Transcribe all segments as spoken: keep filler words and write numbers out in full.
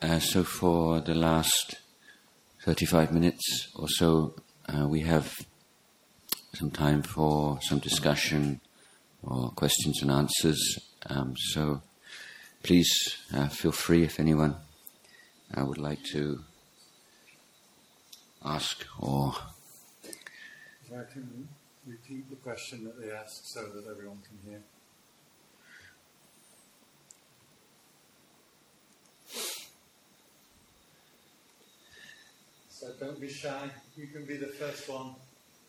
Uh, so for the last thirty-five minutes or so, uh, we have some time for some discussion or questions and answers. Um, so please uh, feel free if anyone uh, would like to ask or... I can repeat the question that they asked so that everyone can hear. So don't be shy. You can be the first one.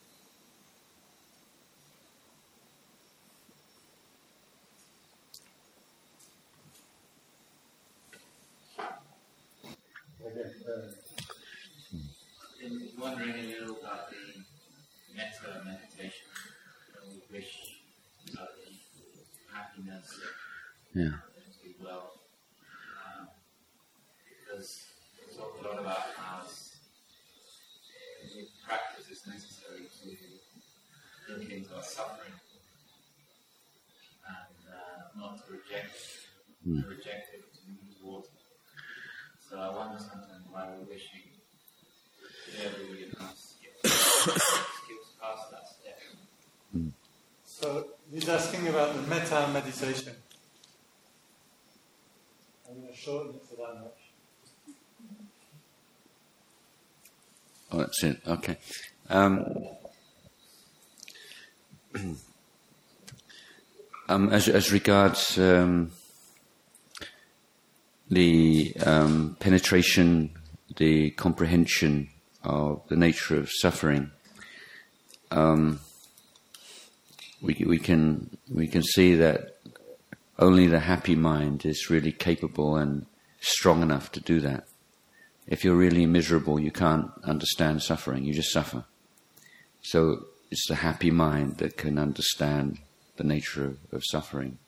Okay. Uh, I'm wondering a little about the metta meditation. When we wish others happiness, yeah. to be well, um, because we talk a lot about how practice is necessary to look into our suffering and uh, not to reject, mm. to reject it, to move towards it. So I wonder sometimes why we're wishing everybody else skips past that step. Mm. So he's asking about the metta meditation. I'm going to shorten it for that much. Oh, that's it. Okay. Um, um, as, as regards um, the um, penetration, the comprehension of the nature of suffering, um, we we can we can see that only the happy mind is really capable and strong enough to do that. If you're really miserable, you can't understand suffering, you just suffer. So it's the happy mind that can understand the nature of, of suffering.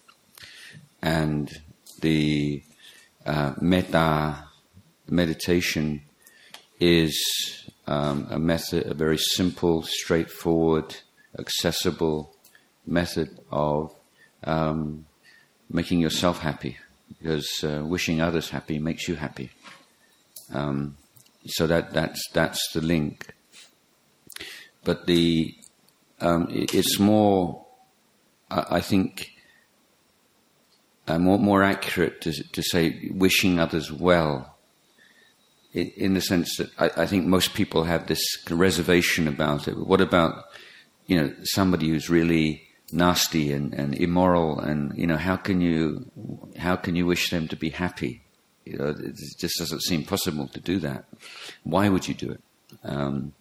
And the uh, metta meditation is um, a method, a very simple, straightforward, accessible method of um, making yourself happy, because uh, wishing others happy makes you happy. Um, so that that's that's the link. But the um, it, it's more, I, I think, uh, more more accurate to, to say wishing others well, in, in the sense that I, I think most people have this reservation about it. What about, you know, somebody who's really nasty and, and immoral, and you know, how can you how can you wish them to be happy? You know, it just doesn't seem possible to do that. Why would you do it? Um,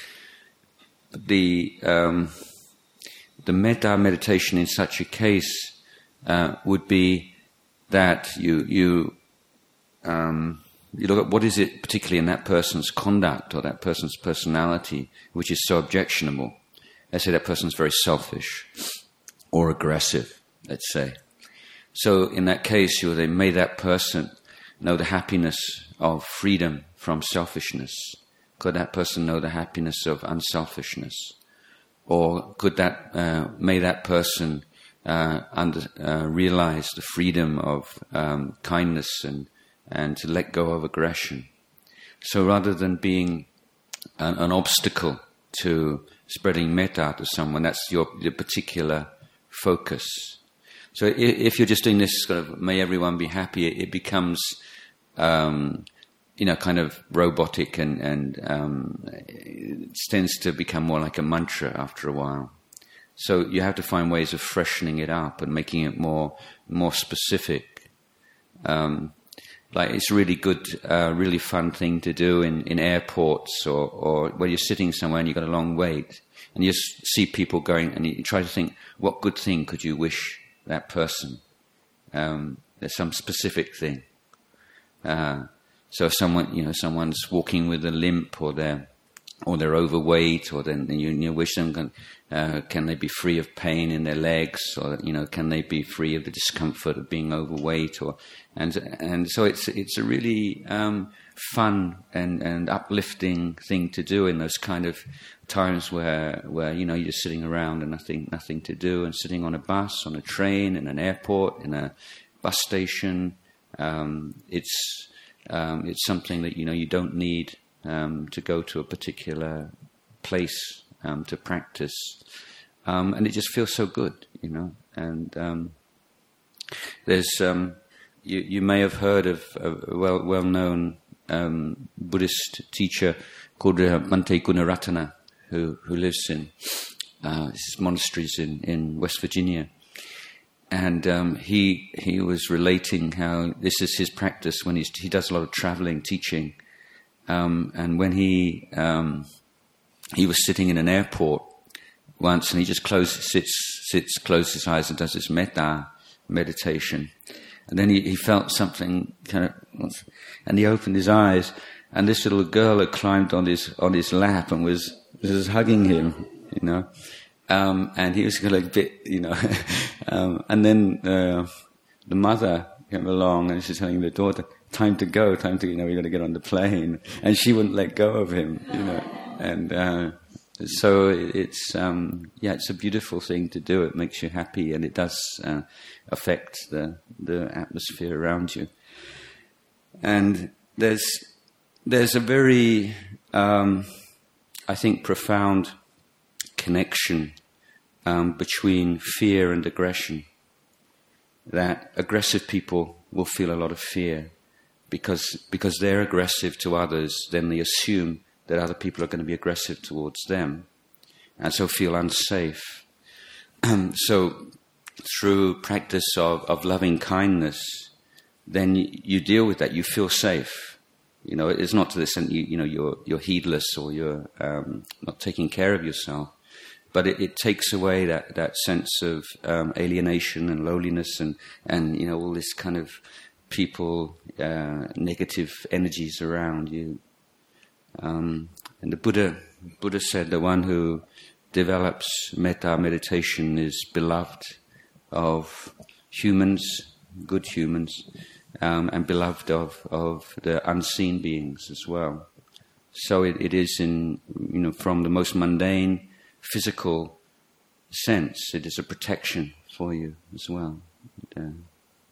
the um, the metta meditation in such a case uh, would be that you you um, you look at what is it particularly in that person's conduct or that person's personality which is so objectionable. Let's say that person's very selfish or aggressive. Let's say. So in that case, you they may that person know the happiness of freedom from selfishness? Could that person know the happiness of unselfishness? Or could that, uh, may that person uh, under, uh, realize the freedom of um, kindness and, and to let go of aggression? So rather than being an, an obstacle to spreading metta to someone, that's your, your particular focus. So if you're just doing this kind of, may everyone be happy, it becomes, um, you know, kind of robotic and, and um, it tends to become more like a mantra after a while. So you have to find ways of freshening it up and making it more more specific. Um, like it's a really good, uh, really fun thing to do in, in airports or, or where you're sitting somewhere and you've got a long wait and you just see people going and you try to think, what good thing could you wish that person? Um, there's some specific thing. Uh, so if someone, you know, someone's walking with a limp, or they're, or they're overweight, or then you, you wish them, can, uh, can they be free of pain in their legs, or you know, can they be free of the discomfort of being overweight, or and and so it's it's a really um, fun and, and uplifting thing to do in those kind of times where where you know you're sitting around and nothing nothing to do, and sitting on a bus, on a train, in an airport, in a bus station. Um, it's Um, it's something that, you know, you don't need um, to go to a particular place um, to practice. Um, and it just feels so good, you know. And um, there's, um, you, you may have heard of a well, well-known um, Buddhist teacher called uh, Bhante Gunaratana, who, who lives in uh, his monasteries in, in West Virginia. And um, he he was relating how this is his practice when he's, he does a lot of traveling, teaching. Um, and when he um, he was sitting in an airport once, and he just closes, sits, sits, closes his eyes and does his metta meditation. And then he, he felt something kind of, and he opened his eyes, and this little girl had climbed on his on his lap and was was hugging him, you know. Um, and he was kind of a bit, you know. um, and then uh, the mother came along, and she's telling the daughter, "Time to go, time to, you know, we got to get on the plane." And she wouldn't let go of him, you know. And uh, so it's um, yeah, it's a beautiful thing to do. It makes you happy, and it does uh, affect the the atmosphere around you. And there's there's a very um, I think profound connection um, between fear and aggression. That aggressive people will feel a lot of fear because because they're aggressive to others. Then they assume that other people are going to be aggressive towards them, and so feel unsafe. So through practice of, of loving kindness, then you, you deal with that. You feel safe. You know, it's not to the extent you, you know you're you're heedless or you're um, not taking care of yourself, but it, it takes away that, that sense of um, alienation and loneliness and, and you know all this kind of people uh, negative energies around you. Um, and the Buddha Buddha said the one who develops metta meditation is beloved of humans, good humans. Um, and beloved of, of the unseen beings as well. So it, it is in, you know, from the most mundane physical sense, it is a protection for you as well. And, uh,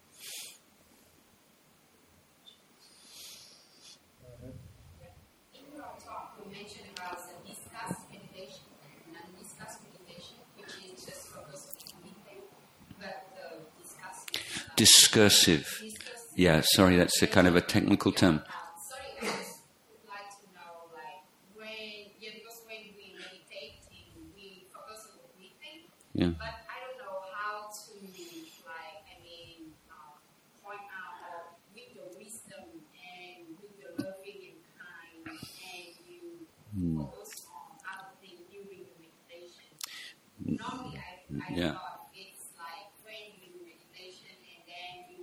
In your talk, you mentioned about the discussed meditation and undiscussed meditation, which is just focused on anything, but the discussed. discursive. Yeah, sorry, that's a kind of a technical term. Uh, sorry, I just would like to know, like, when, yeah, because when we meditate, we focus on breathing, Yeah. but I don't know how to, like, I mean, uh, point out uh, with your wisdom and with your loving and kind, and you Hmm. focus on other things during the meditation. Normally, I, I Yeah. thought it's like when you do meditation and then you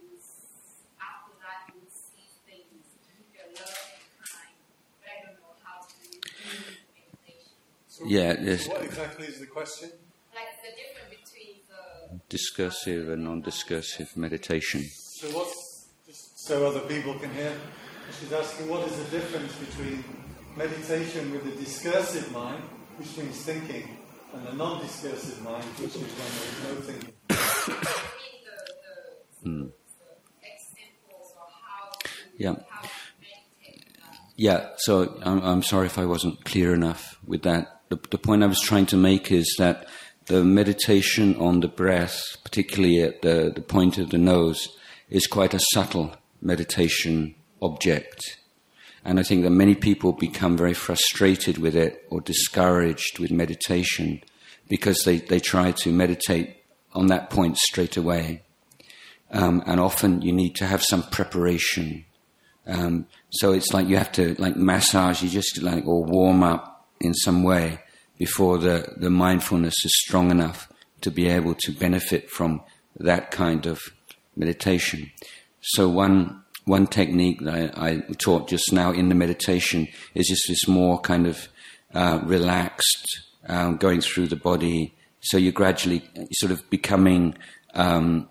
after that, you see things with your love and kind, but I don't know how to do meditation. So, Yeah, so yes. what exactly is the question? Like the difference between the Discursive and non-discursive meditation. So what's, just so other people can hear, she's asking what is the difference between meditation with the discursive mind, which means thinking, and the non-discursive mind, which is when there is no thinking. I mean the, the, Hmm. the examples or how to, Yeah. how to meditate. Uh, Yeah, so I'm, I'm sorry if I wasn't clear enough with that. The, the point I was trying to make is that the meditation on the breath, particularly at the, the point of the nose, is quite a subtle meditation object. And I think that many people become very frustrated with it or discouraged with meditation because they, they try to meditate on that point straight away. Um, and often you need to have some preparation. Um, so it's like you have to like massage, you just like, or warm up in some way before the, the mindfulness is strong enough to be able to benefit from that kind of meditation. So one one technique that I, I taught just now in the meditation is just this more kind of uh, relaxed, um, going through the body. So you're gradually sort of becoming um,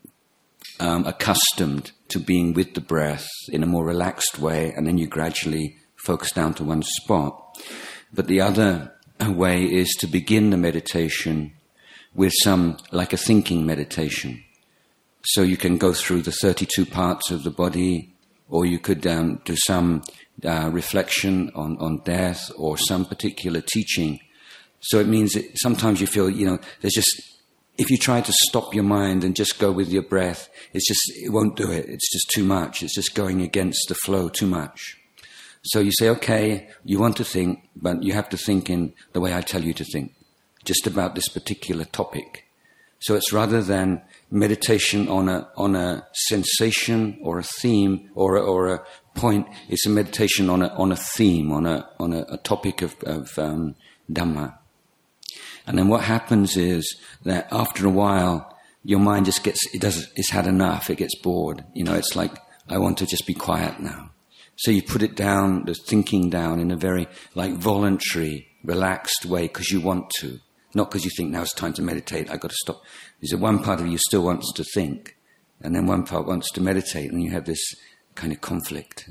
um, accustomed to being with the breath in a more relaxed way, and then you gradually focus down to one spot. But the other way is to begin the meditation with some, like a thinking meditation. So you can go through the thirty-two parts of the body, or you could um, do some uh, reflection on, on death or some particular teaching. So it means that sometimes you feel, you know, there's just, if you try to stop your mind and just go with your breath, it's just, it won't do it. It's just too much. It's just going against the flow too much. So you say, okay, you want to think, but you have to think in the way I tell you to think, just about this particular topic. So it's rather than meditation on a on a sensation or a theme or a, or a point, it's a meditation on a on a theme, on a on a, a topic of, of um, Dhamma. And then what happens is that after a while, your mind just gets, it does, it's had enough, it gets bored. You know, it's like, I want to just be quiet now. So you put it down, the thinking down in a very, like, voluntary, relaxed way because you want to. Not because you think, now it's time to meditate, I've got to stop. There's one part of you still wants to think, and then one part wants to meditate, and you have this kind of conflict.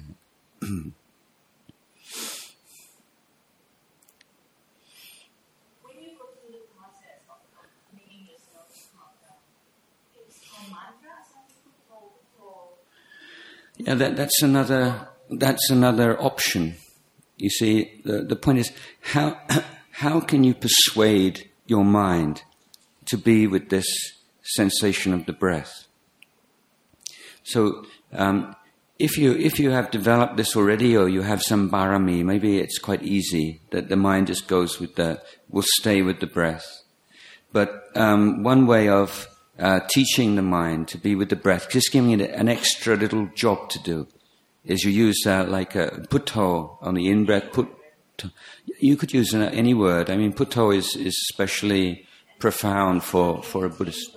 Yeah, that, that's another that's another option. You see, the, the point is, how how can you persuade your mind to be with this sensation of the breath? So, um, if you if you have developed this already, or you have some barami, maybe it's quite easy that the mind just goes with the, will stay with the breath. But um, one way of Uh, teaching the mind to be with the breath, just giving it an extra little job to do, is you use uh, like a putto on the in-breath. Put, you could use uh, any word. I mean, putto is, is especially profound for, for a Buddhist.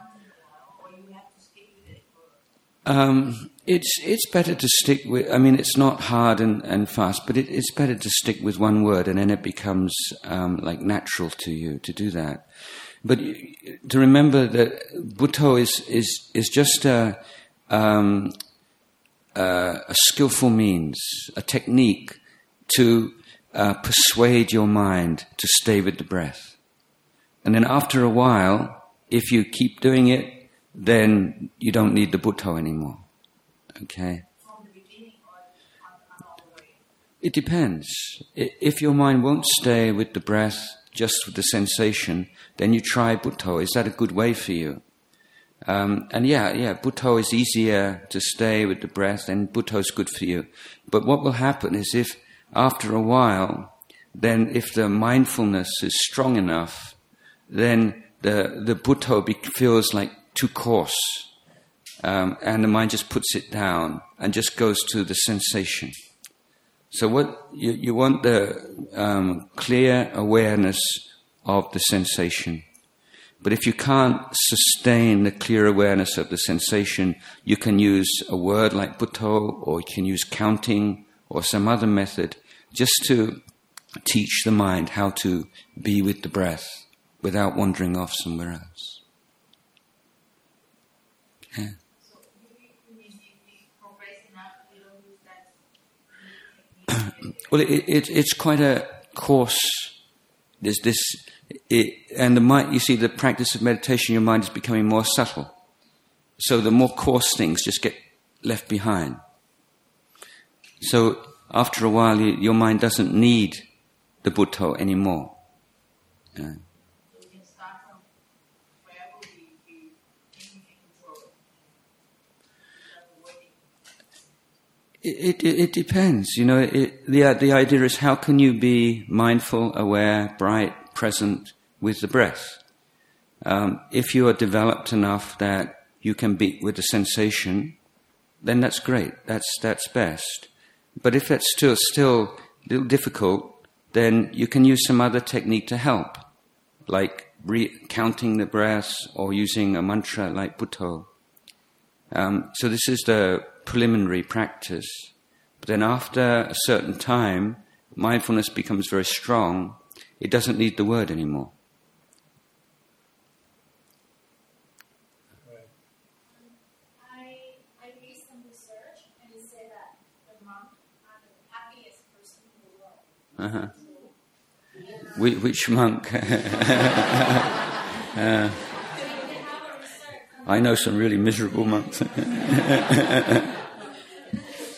Um, it's it's better to stick with, I mean, it's not hard and, and fast, but it, it's better to stick with one word, and then it becomes um, like natural to you to do that. But to remember that Butto is is is just a um, uh, a skillful means, a technique to uh, persuade your mind to stay with the breath. And then after a while, if you keep doing it, then you don't need the Butto anymore. Okay? It depends. If your mind won't stay with the breath, just with the sensation, then you try Butto. Is that a good way for you? Um, and yeah, yeah, Butto is easier to stay with the breath, and Butto is good for you. But what will happen is if, after a while, then if the mindfulness is strong enough, then the, the Butto be, feels like too coarse. Um, and the mind just puts it down and just goes to the sensation. So what you, you want the um, clear awareness of the sensation. But if you can't sustain the clear awareness of the sensation, you can use a word like Butto, or you can use counting or some other method just to teach the mind how to be with the breath without wandering off somewhere else. Yeah. Well, it, it, it's quite a coarse. There's this, it, and the mind. You see, the practice of meditation, your mind is becoming more subtle. So the more coarse things just get left behind. So after a while, you, your mind doesn't need the Butto anymore. Yeah. It, it, it depends, you know. It, the the idea is, how can you be mindful, aware, bright, present with the breath? Um, if you are developed enough that you can be with the sensation, then that's great. That's that's best. But if that's still still a little difficult, then you can use some other technique to help, like re- counting the breaths or using a mantra like Butto. Um, so this is the preliminary practice. But then after a certain time, mindfulness becomes very strong. It doesn't need the word anymore. I, I read some research, and it said that the monks are the happiest person in the world. Uh-huh. So, Wh- which monk? uh, I know some really miserable monks.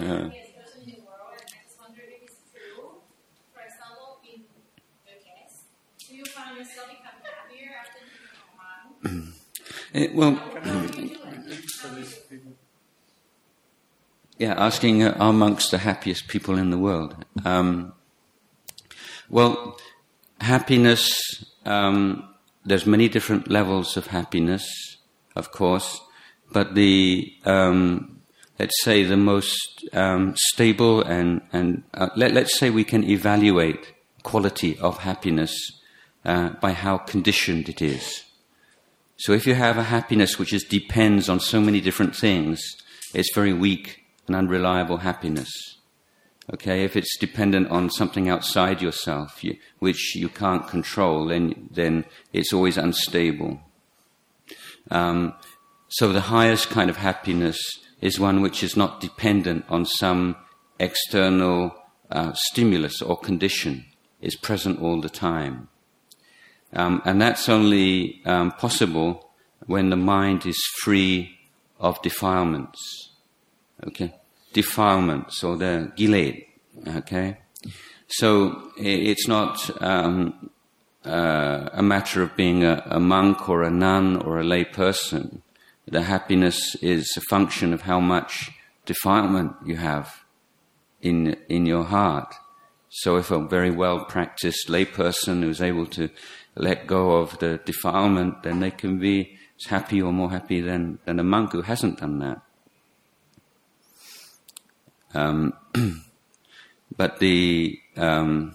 Uh, Yes, person in the world, and I just wondered if it's true. For example, in your case, do you find yourself become happier after you become a monk? it, well, How do you do it? For these people. yeah, asking uh, are monks the happiest people in the world? Um, well, happiness, um, there's many different levels of happiness, of course, but the, um, let's say the most um, stable and, and uh, let, let's say we can evaluate quality of happiness uh, by how conditioned it is. So if you have a happiness which is depends on so many different things, it's very weak and unreliable happiness. Okay, if it's dependent on something outside yourself, you, which you can't control, then then it's always unstable. Um, so the highest kind of happiness is one which is not dependent on some external uh, stimulus or condition. It's present all the time. Um, and that's only um, possible when the mind is free of defilements. Okay? Defilements, or the giled. Okay? So it's not um, uh, a matter of being a, a monk or a nun or a lay person. The happiness is a function of how much defilement you have in in your heart. So if a very well practiced lay person who's able to let go of the defilement, then they can be as happy or more happy than, than a monk who hasn't done that. Um, but the um,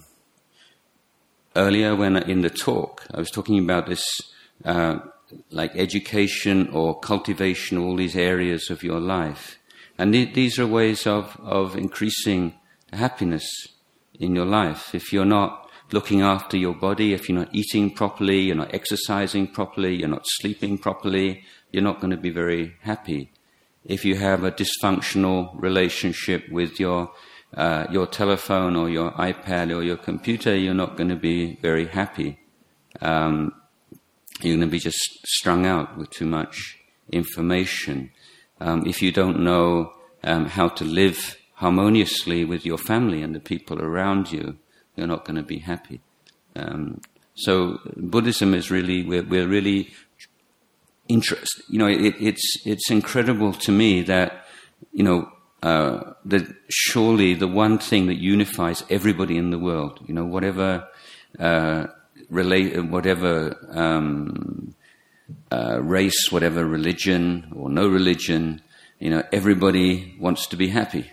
earlier when in the talk, I was talking about this uh, like education or cultivation, all these areas of your life. And th- these are ways of, of increasing happiness in your life. If you're not looking after your body, if you're not eating properly, you're not exercising properly, you're not sleeping properly, you're not going to be very happy. If you have a dysfunctional relationship with your uh, your telephone or your iPad or your computer, you're not going to be very happy. Um, you're going to be just strung out with too much information. Um, if you don't know um, how to live harmoniously with your family and the people around you, you're not going to be happy. Um, so Buddhism is really, we're, we're really interested. You know, it, it's it's incredible to me that, you know, uh, that surely the one thing that unifies everybody in the world, you know, whatever uh, relate, whatever um, uh, race, whatever religion or no religion, you know, everybody wants to be happy.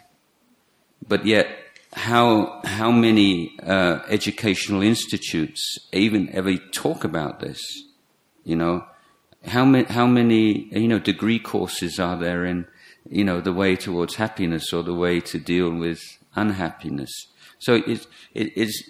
But yet, how how many uh, educational institutes even ever talk about this? You know, how many how many you know degree courses are there in you know the way towards happiness or the way to deal with unhappiness? So it, it it's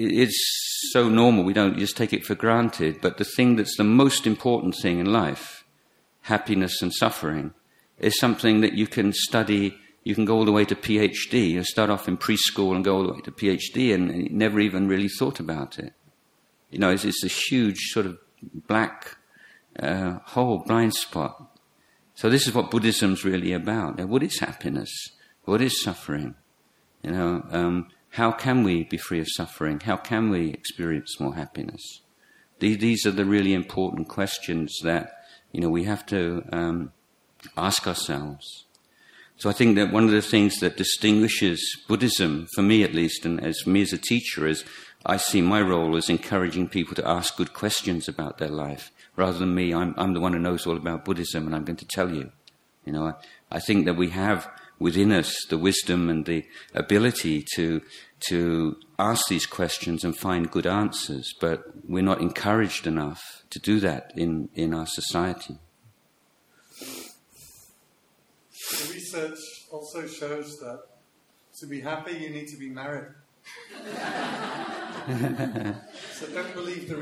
it's so normal. We don't just take it for granted. But the thing that's the most important thing in life, happiness and suffering, is something that you can study. You can go all the way to PhD. You start off in preschool and go all the way to PhD, and, and you never even really thought about it. You know, it's, it's a huge sort of black uh, hole, blind spot. So this is what Buddhism's really about. What is happiness? What is suffering? You know, um, how can we be free of suffering? How can we experience more happiness? These, these are the really important questions that, you know, we have to um, ask ourselves. So I think that one of the things that distinguishes Buddhism, for me at least, and as me as a teacher, is I see my role as encouraging people to ask good questions about their life, rather than me, I'm, I'm the one who knows all about Buddhism and I'm going to tell you. You know, I, I think that we have within us the wisdom and the ability to to ask these questions and find good answers, but we're not encouraged enough to do that in, in our society. The research also shows that to be happy, you need to be married. So don't believe the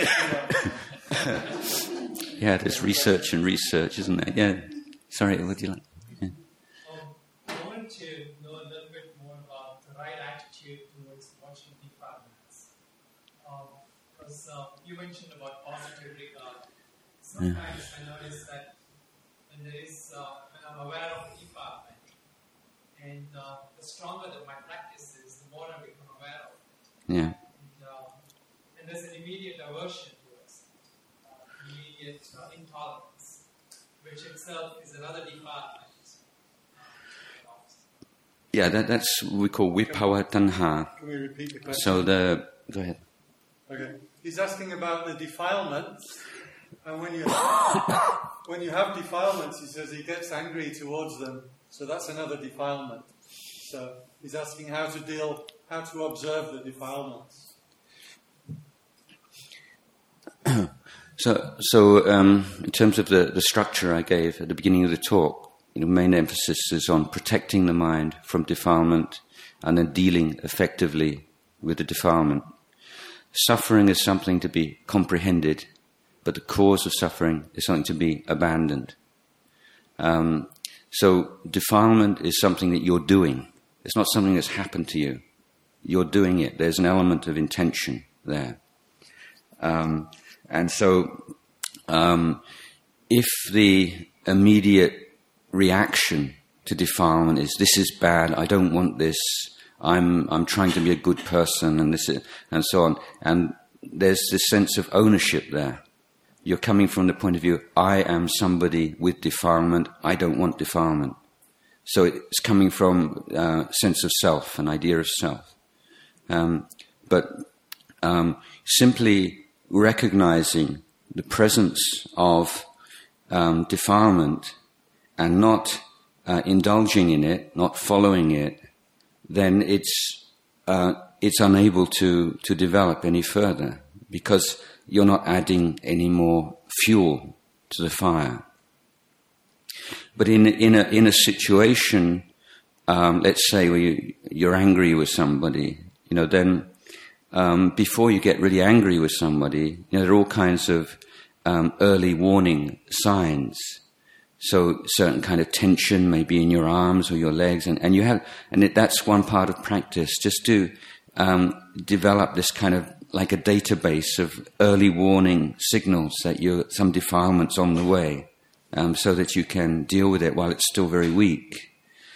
research. Yeah, there's research and research, isn't there? Yeah. Sorry, what do you like? Yeah. Um, I wanted to know a little bit more about the right attitude towards watching defilements. Because um, uh, you mentioned about positive regard. Sometimes yeah. I notice that when there is, uh, when I'm aware of defilement, and uh, stronger that my practice is, the more I become aware of it. Yeah. And, um, and there's an immediate aversion towards it, uh, immediate uh, intolerance, which itself is another defilement. Yeah, that, that's what we call vipawa tanha. Can we repeat the question? So the go ahead. Okay. He's asking about the defilements, and when you when you have defilements, he says he gets angry towards them. So that's another defilement. So he's asking how to deal, how to observe the defilements. So, so um, in terms of the, the structure I gave at the beginning of the talk, you know, main emphasis is on protecting the mind from defilement and then dealing effectively with the defilement. Suffering is something to be comprehended, but the cause of suffering is something to be abandoned. Um, so defilement is something that you're doing. It's not something that's happened to you. You're doing it. There's an element of intention there. Um, and so um, if the immediate reaction to defilement is, this is bad, I don't want this, I'm I'm trying to be a good person, and this is, and so on, and there's this sense of ownership there. You're coming from the point of view, I am somebody with defilement, I don't want defilement. So it's coming from a uh, sense of self, an idea of self. Um, but um, simply recognizing the presence of um, defilement and not uh, indulging in it, not following it, then it's uh, it's unable to, to develop any further, because you're not adding any more fuel to the fire. But in in a in a situation, um, let's say where you, you're angry with somebody, you know, then um, before you get really angry with somebody, you know, there are all kinds of um, early warning signs. So certain kind of tension may be in your arms or your legs, and, and you have, and it, that's one part of practice, just to um, develop this kind of like a database of early warning signals that you're some defilement's on the way, um, so that you can deal with it while it's still very weak.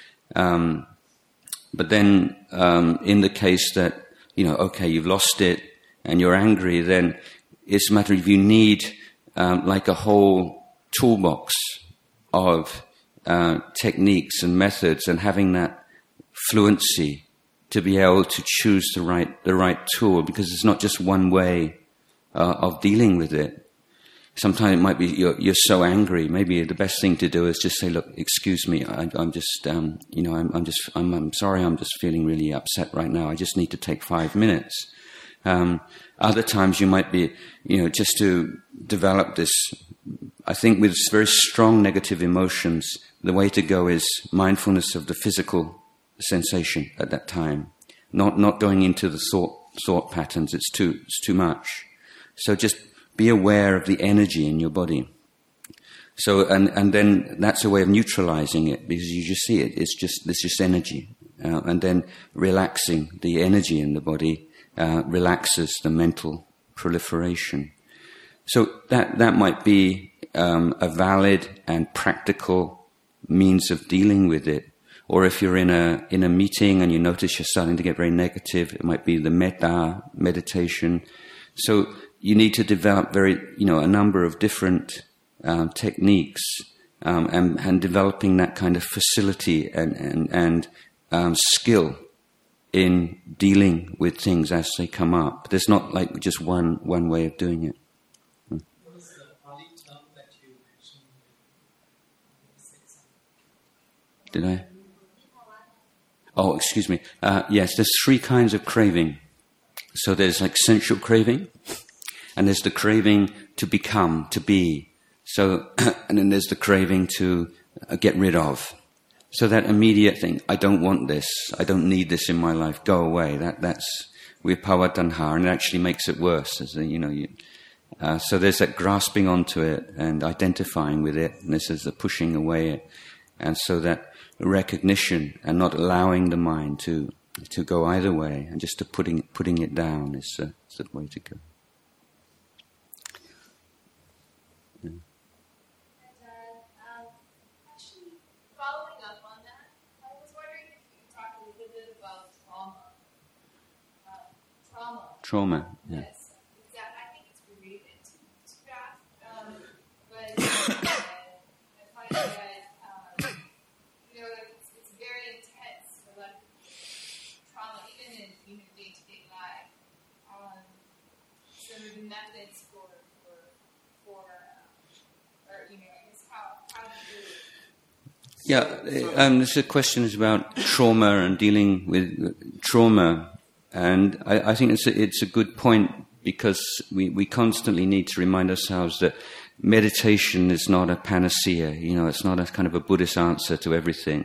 Um, but then, um, in the case that, you know, okay, you've lost it and you're angry, then it's a matter of you need um, like a whole toolbox of uh, techniques and methods, and having that fluency to be able to choose the right the right tool, because it's not just one way uh, of dealing with it. Sometimes it might be you're, you're so angry. Maybe the best thing to do is just say, "Look, excuse me. I, I'm just, um, you know, I'm, I'm just, I'm, I'm sorry. I'm just feeling really upset right now. I just need to take five minutes." Um, other times you might be, you know, just to develop this. I think with very strong negative emotions, the way to go is mindfulness of the physical sensation at that time, not not going into the thought thought patterns. It's too it's too much. So just be aware of the energy in your body. So and and then that's a way of neutralizing it, because you just see it. It's just it's just energy, uh, and then relaxing the energy in the body uh, relaxes the mental proliferation. So that that might be Um, a valid and practical means of dealing with it. Or if you're in a in a meeting and you notice you're starting to get very negative, it might be the metta meditation. So you need to develop very, you know, a number of different um, techniques, um, and, and developing that kind of facility and and, and um, skill in dealing with things as they come up. There's not like just one one way of doing it. Did I? Oh, excuse me. Uh, yes, there's three kinds of craving. So there's like sensual craving, and there's the craving to become, to be. So, and then there's the craving to uh, get rid of. So that immediate thing, I don't want this, I don't need this in my life, go away. That that's vipawa tanha, and it actually makes it worse. As a, you know, you, uh, so there's that grasping onto it and identifying with it, and this is the pushing away it, and so that recognition and not allowing the mind to to go either way, and just to putting putting it down is, uh, is the way to go. Yeah. And, uh, um, actually, following up on that, I was wondering if you could talk a little bit trauma. Yeah. Yes, exactly. I think it's related to, to that. Um, but uh, I find that um, you know like it's, it's very intense for like trauma, even in you know day to day life. Um, so the methods for for for uh, or you know I guess how how do you do it? Yeah, um, this question is about trauma and dealing with trauma, and I, I think it's a, it's a good point because we, we constantly need to remind ourselves that meditation is not a panacea. You know, it's not a kind of a Buddhist answer to everything,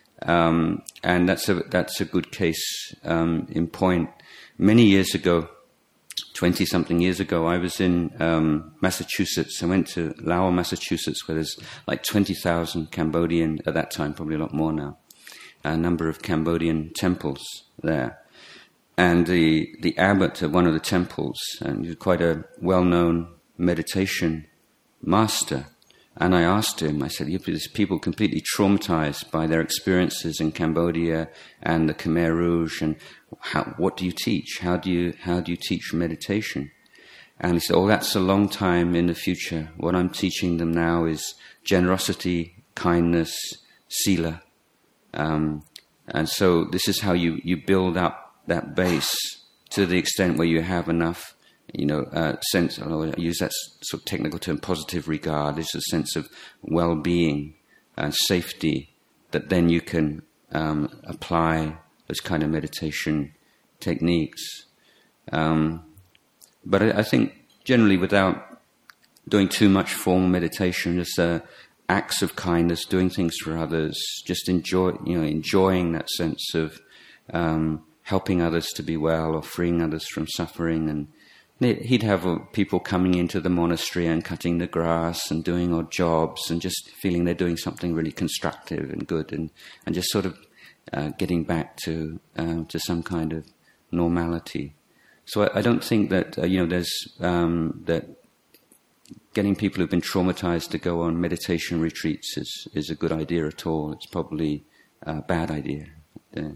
um, and that's a that's a good case um, in point. Many years ago, twenty-something years ago, I was in um, Massachusetts. I went to Lowell, Massachusetts, where there's like twenty thousand Cambodian, at that time, probably a lot more now, a number of Cambodian temples there. And the the abbot of one of the temples, and he's quite a well-known meditation master. And I asked him, I said, there's people completely traumatized by their experiences in Cambodia and the Khmer Rouge, and how, what do you teach? How do you how do you teach meditation? And he said, oh, that's a long time in the future. What I'm teaching them now is generosity, kindness, sila. Um, and so this is how you, you build up that base to the extent where you have enough, you know, uh, sense, I use that sort of technical term, positive regard, is a sense of well-being and safety that then you can um, apply those kind of meditation techniques. Um, but I, I think generally without doing too much formal meditation, just uh, acts of kindness, doing things for others, just enjoy, you know, enjoying that sense of um, helping others to be well or freeing others from suffering. And he'd have people coming into the monastery and cutting the grass and doing odd jobs and just feeling they're doing something really constructive and good, and, and just sort of uh, getting back to uh, to some kind of normality. So I, I don't think that uh, you know there's um, that getting people who've been traumatized to go on meditation retreats is is a good idea at all. It's probably a bad idea. Yeah.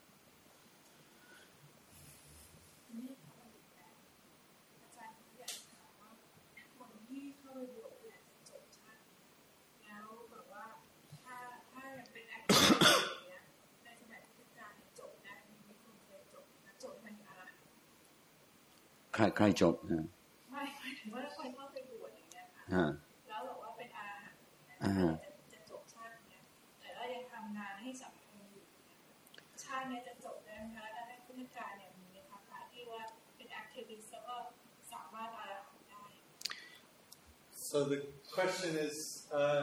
ใครใครจบไม่หมายถึงว่าคนเข้าไปบวชอย่างเงี้ยค่ะแล้วบอกว่าเป็นอาหารจะจบชาติเนี้ยแต่ว่ายังทำงานให้สังคมอยู่ชาติเนี้ยจะจบได้ไหมคะแล้วได้พุทธการเนี่ยมีในภาษาที่ว่าเป็นแอคทิวิสต์แล้วก็สามารถอาหันได้ So the question is uh,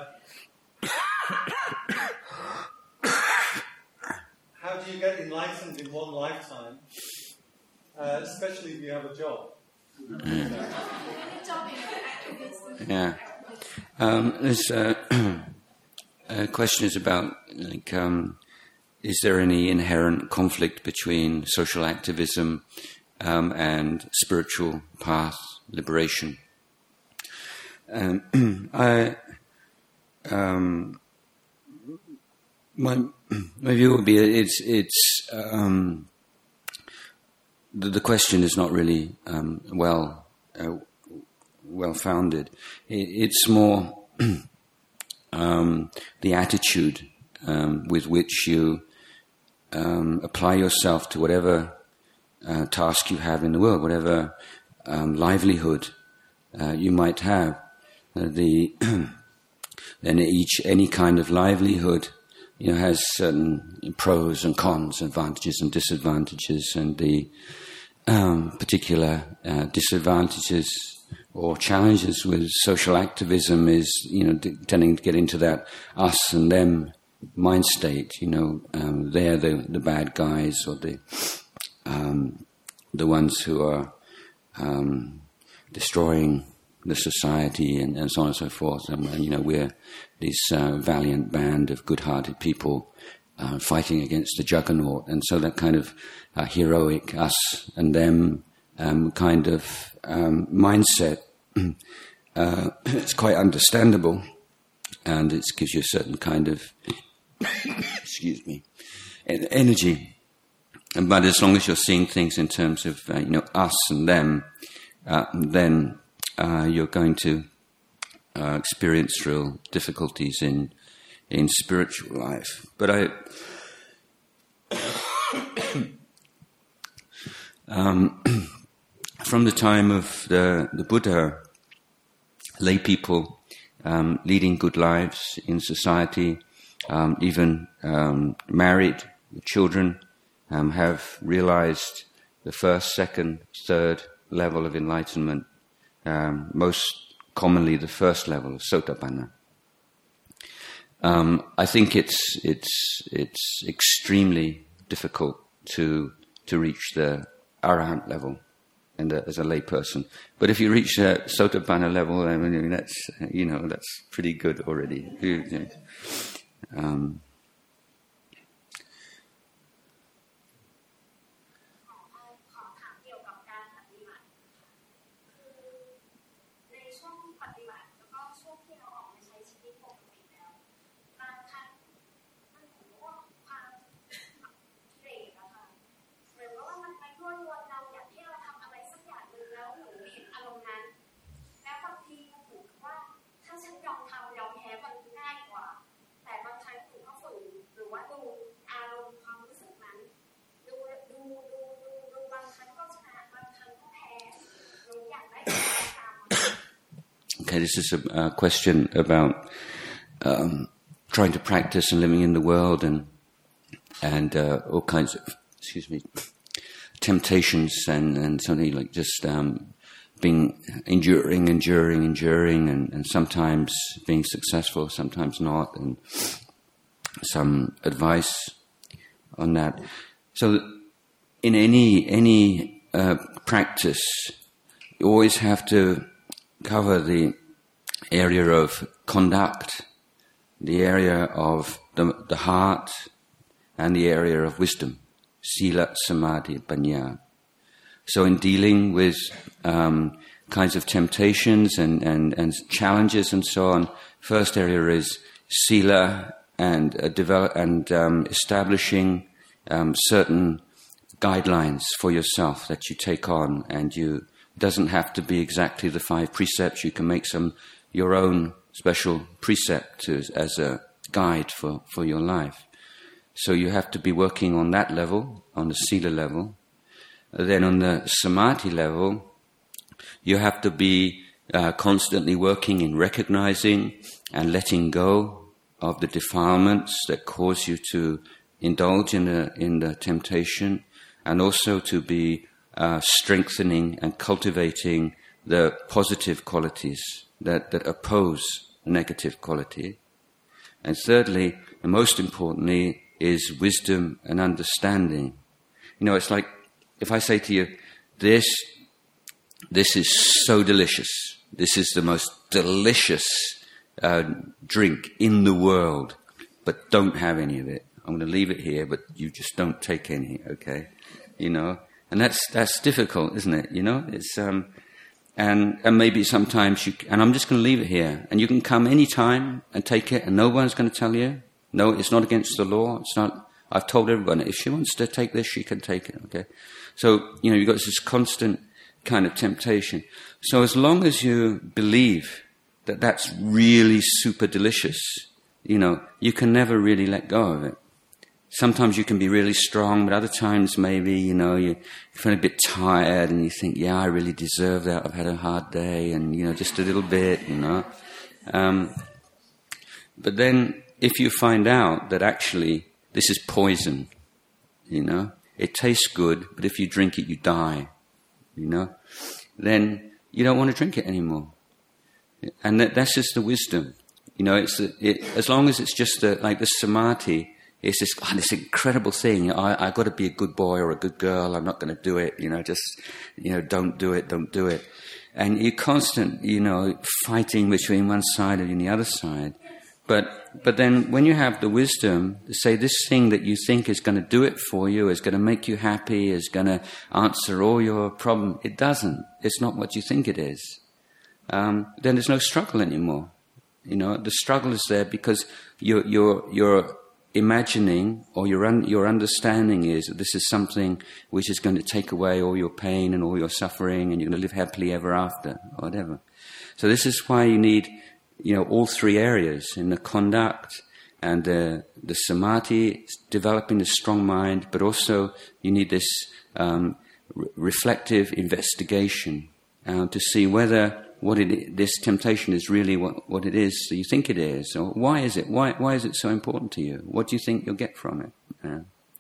how do you get enlightened in one lifetime? Uh, especially if you have a job. Yeah. Um, this uh, uh, question is about, like, um, is there any inherent conflict between social activism um, and spiritual path, liberation? Um, I, um, my my view would be it's it's. Um, The, the question is not really um, well uh, well founded. It, it's more um, the attitude um, with which you um, apply yourself to whatever uh, task you have in the world, whatever um, livelihood uh, you might have. Uh, the then each any kind of livelihood, you know, has certain pros and cons, advantages and disadvantages, and the um, particular uh, disadvantages or challenges with social activism is, you know, d- tending to get into that us and them mind state. You know, um, they're the, the bad guys or the um, the ones who are um, destroying the society and, and so on and so forth. And, and you know, we're this uh, valiant band of good-hearted people uh, fighting against the juggernaut. And so that kind of uh, heroic us and them um, kind of um, mindset, uh, it's quite understandable, and it gives you a certain kind of, excuse me, energy. but as long as you're seeing things in terms of uh, you know us and them, uh, then uh, you're going to uh, experience real difficulties in in spiritual life. But I, um, from the time of the, the Buddha, lay people um, leading good lives in society, um, even um, married, children, um, have realized the first, second, third level of enlightenment, um, most commonly the first level of Sotapanna. Um, I think it's it's it's extremely difficult to to reach the Arahant level, and as a lay person. But if you reach the Sotapanna level, I mean that's you know that's pretty good already. Um, 'Kay, this is a, a question about um, trying to practice and living in the world and and uh, all kinds of, excuse me, temptations and, and something like just um, being enduring, enduring, enduring, and, and sometimes being successful, sometimes not, and some advice on that. So, in any any uh, practice, you always have to cover the area of conduct, the area of the, the heart, and the area of wisdom, sila, samadhi, panya. So in dealing with um, kinds of temptations and, and, and challenges and so on, first area is sila and uh, develop and um, establishing um, certain guidelines for yourself that you take on, and you it doesn't have to be exactly the five precepts. You can make some your own special precept to, as a guide for, for your life. So you have to be working on that level, on the sila level. Then on the samadhi level, you have to be uh, constantly working in recognizing and letting go of the defilements that cause you to indulge in the, in the temptation, and also to be uh, strengthening and cultivating the positive qualities that, that oppose negative quality. And thirdly, and most importantly, is wisdom and understanding. You know, it's like if I say to you, this, this is so delicious. This is the most delicious uh, drink in the world, but don't have any of it. I'm going to leave it here, but you just don't take any, okay? You know, and that's that's difficult, isn't it? You know, it's um, and and maybe sometimes you and I'm just going to leave it here, and you can come any time and take it, and no one's going to tell you. No, it's not against the law. It's not. I've told everyone if she wants to take this, she can take it. Okay, so you know you've got this constant kind of temptation. So as long as you believe that that's really super delicious, you know, you can never really let go of it. Sometimes you can be really strong, but other times maybe, you know, you feel a bit tired and you think, yeah, I really deserve that. I've had a hard day and, you know, just a little bit, you know. Um, but then if you find out that actually this is poison, you know, it tastes good, but if you drink it, you die, you know, then you don't want to drink it anymore. And that, that's just the wisdom. You know, it's the, it, as long as it's just the, like the samadhi, it's this, oh, this incredible thing. I, I've got to be a good boy or a good girl. I'm not going to do it. You know, just, you know, don't do it, don't do it. And you're constant, you know, fighting between one side and the other side. But, but then when you have the wisdom to say this thing that you think is going to do it for you, is going to make you happy, is going to answer all your problems, it doesn't. It's not what you think it is. Um, then there's no struggle anymore. You know, the struggle is there because you're, you're, you're imagining, or your un- your understanding is that this is something which is going to take away all your pain and all your suffering, and you're going to live happily ever after, or whatever. So this is why you need, you know, all three areas in the conduct and the the samadhi, developing the strong mind, but also you need this um, re- reflective investigation uh, to see whether what it, this temptation is really what, what it is that you think it is, or why is it? Why why is it so important to you? What do you think you'll get from it? Uh,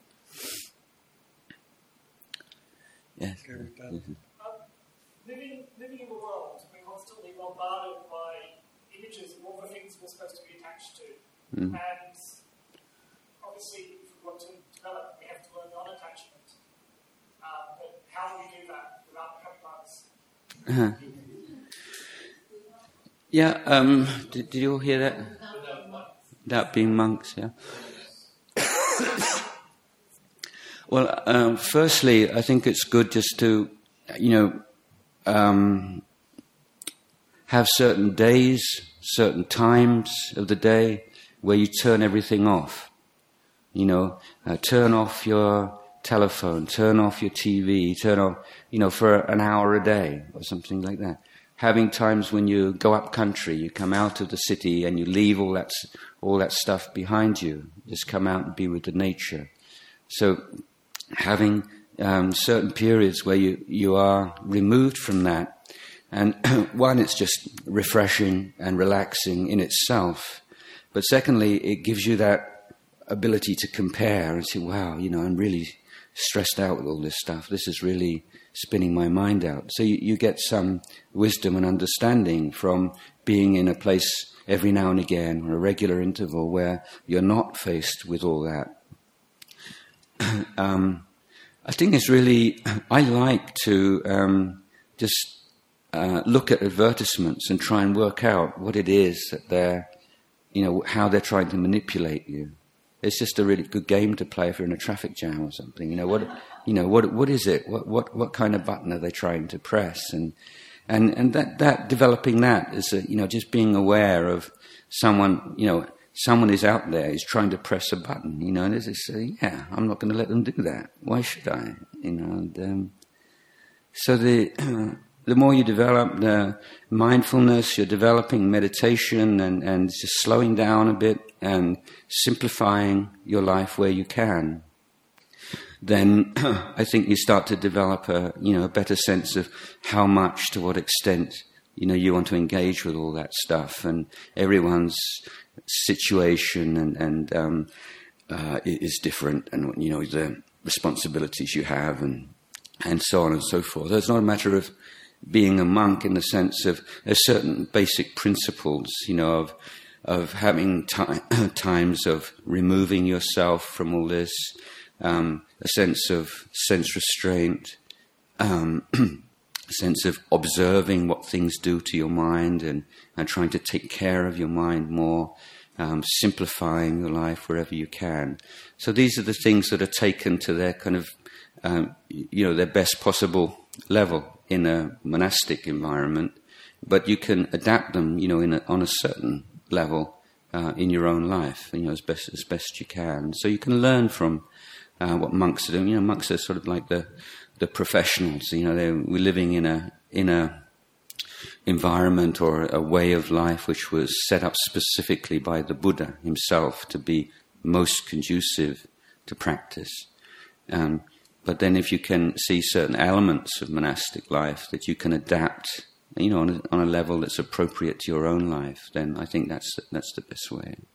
yes. Um, living, living in the world, we're constantly bombarded by images of all the things we're supposed to be attached to. Mm. And obviously, if we want to develop, we have to learn non-attachment. Um, but how do we do that without becoming others? Uh-huh. Yeah, um, did, did you all hear that? Without being monks, yeah. Well, um, firstly, I think it's good just to, you know, um, have certain days, certain times of the day where you turn everything off. You know, uh, turn off your telephone, turn off your T V, turn off, you know, for an hour a day or something like that. Having times when you go up country, you come out of the city and you leave all that all that stuff behind you. Just come out and be with the nature. So having um, certain periods where you, you are removed from that. And one, it's just refreshing and relaxing in itself. But secondly, it gives you that ability to compare and say, wow, you know, I'm really stressed out with all this stuff. This is really spinning my mind out. So you, you get some wisdom and understanding from being in a place every now and again, or a regular interval, where you're not faced with all that. um, I think it's really, I like to um, just uh, look at advertisements and try and work out what it is that they're, you know, how they're trying to manipulate you. It's just a really good game to play if you're in a traffic jam or something. You know, what, you know, what, what is it? What, what, what kind of button are they trying to press? And, and, and that, that, developing that is, a, you know, just being aware of someone, you know, someone is out there, is trying to press a button, you know, and it's just, uh, yeah, I'm not going to let them do that. Why should I? You know, and, um, so the, the more you develop the mindfulness, you're developing meditation and, and just slowing down a bit and simplifying your life where you can, then I think you start to develop a, you know, a better sense of how much, to what extent, you know, you want to engage with all that stuff, and everyone's situation and, and um, uh, is different, and, you know, the responsibilities you have and and so on and so forth. So it's not a matter of being a monk in the sense of there's certain basic principles, you know, of of having ti- times of removing yourself from all this, um, a sense of sense restraint, um, a sense of observing what things do to your mind and, and trying to take care of your mind more, um, simplifying your life wherever you can. So these are the things that are taken to their kind of, um, you know, their best possible level in a monastic environment, but you can adapt them, you know, in a, on a certain level uh, in your own life, you know, as best as best you can. So you can learn from uh, what monks are doing. You know, monks are sort of like the the professionals. You know, they're, we're living in a in a environment or a way of life which was set up specifically by the Buddha himself to be most conducive to practice. Um, but then, if you can see certain elements of monastic life that you can adapt, you know, on a, on a level that's appropriate to your own life, then I think that's that's the best way.